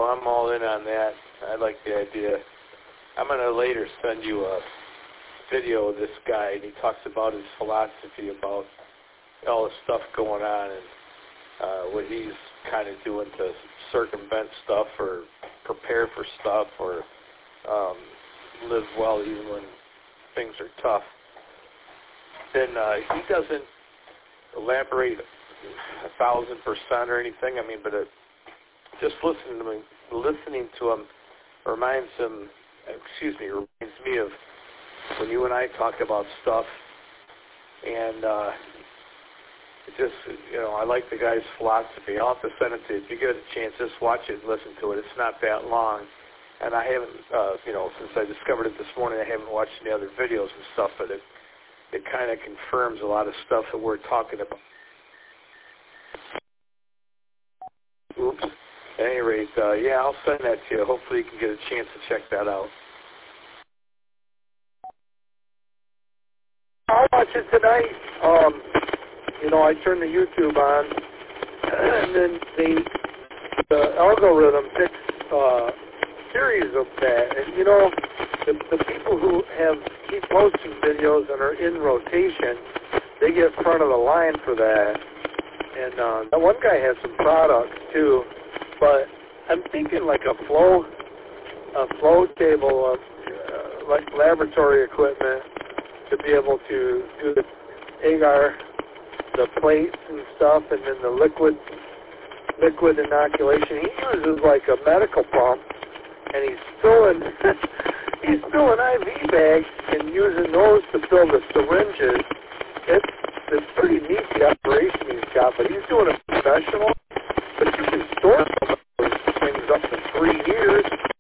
I'm all in on that. I like the idea. I'm going to later send you a video of this guy, and he talks about his philosophy about all the stuff going on and what he's kind of doing to circumvent stuff or prepare for stuff or live well even when things are tough. And he doesn't elaborate 1,000% or anything. I mean, but just listening to him reminds me of when you and I talk about stuff, and just, I like the guy's philosophy. I'll have to send it to you. If you get a chance, just watch it and listen to it. It's not that long. And I haven't, since I discovered it this morning, I haven't watched any other videos and stuff, but it kind of confirms a lot of stuff that we're talking about. Oops. At any rate, I'll send that to you. Hopefully you can get a chance to check that out. I'll watch it tonight. I turn the YouTube on, and then the algorithm picks a series of that. And, the people who keep posting videos and are in rotation, they get front of the line for that. And that one guy has some products, too. But I'm thinking like a flow table of like laboratory equipment to be able to do the agar, the plates and stuff, and then the liquid inoculation. He uses like a medical pump, and he's filling IV bags and using those to fill the syringes. It's pretty neat, the operation he's got, but he's doing it professional. But you can store some of those things up to 3 years.